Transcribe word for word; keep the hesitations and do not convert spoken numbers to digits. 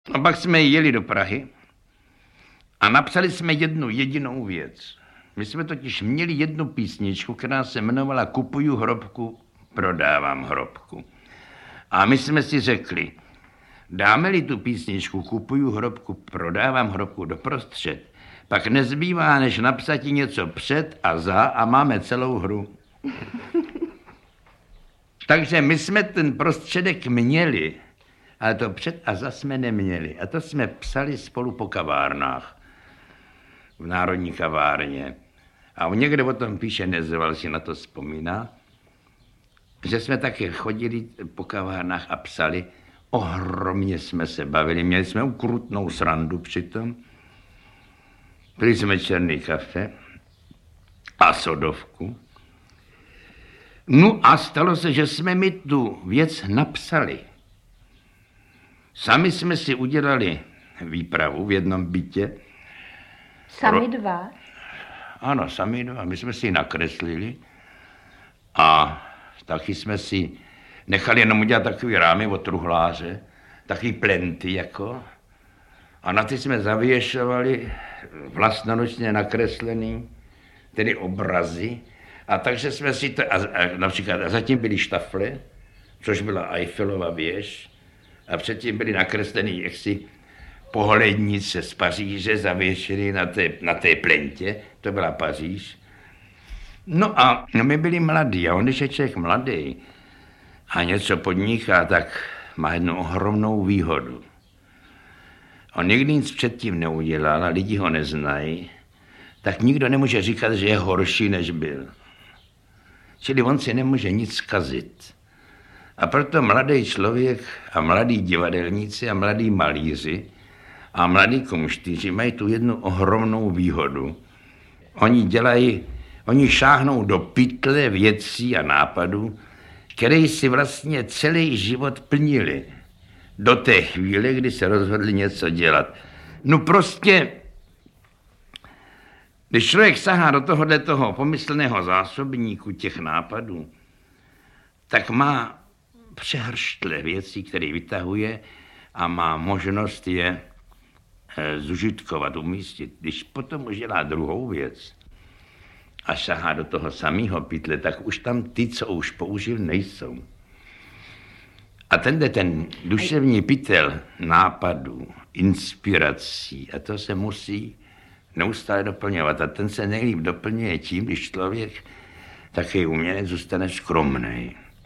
A pak jsme jeli do Prahy a napsali jsme jednu jedinou věc. My jsme totiž měli jednu písničku, která se jmenovala Kupuju hrobku, prodávám hrobku. A my jsme si řekli, dáme-li tu písničku Kupuju hrobku, prodávám hrobku doprostřed, pak nezbývá, než napsat něco před a za a máme celou hru. Takže my jsme ten prostředek měli, ale to před a za jsme neměli. A to jsme psali spolu po kavárnách, v Národní kavárně. A on někde o tom píše, Nezval si na to vzpomíná, že jsme také chodili po kavárnách a psali. Ohromně jsme se bavili, měli jsme ukrutnou srandu přitom. Pili jsme černý kafe a sodovku. No a stalo se, že jsme mi tu věc napsali. Sami jsme si udělali výpravu v jednom bytě. Sami dva? Ano, sami dva. My jsme si ji nakreslili a taky jsme si nechali jenom udělat takový rámy od truhláře, takový plenty jako. A na ty jsme zavěšovali vlastnoručně nakreslený, tedy obrazy. A takže jsme si to, a, a například, a zatím byly štafle, což byla Eiffelova věž, a předtím byly nakreslený jaksi pohlednice z Paříže, zavěšený na té, na té plentě, to byla Paříž. No a no my byli mladí, a on, když je člověk mladý a něco podniká, tak má jednu ohromnou výhodu. On nikdy nic předtím neudělal a lidi ho neznají, tak nikdo nemůže říkat, že je horší, než byl. Čili on si nemůže nic zkazit. A proto mladý člověk a mladí divadelníci a mladí malíři a mladí kumštýři mají tu jednu ohromnou výhodu. Oni dělají, oni šáhnou do pytle věcí a nápadů, které si vlastně celý život plnili. Do té chvíle, kdy se rozhodli něco dělat. No prostě, když člověk sahá do tohohle toho pomyslného zásobníku těch nápadů, tak má přehrštle věcí, které vytahuje a má možnost je zužitkovat, umístit. Když potom už dělá druhou věc a sahá do toho samého pytle, tak už tam ty, co už použil, nejsou. A tenhle ten duševní pytel nápadů, inspirací, a to se musí neustále doplňovat. A ten se nejlíp doplňuje tím, když člověk, takový umělec, zůstane skromnej.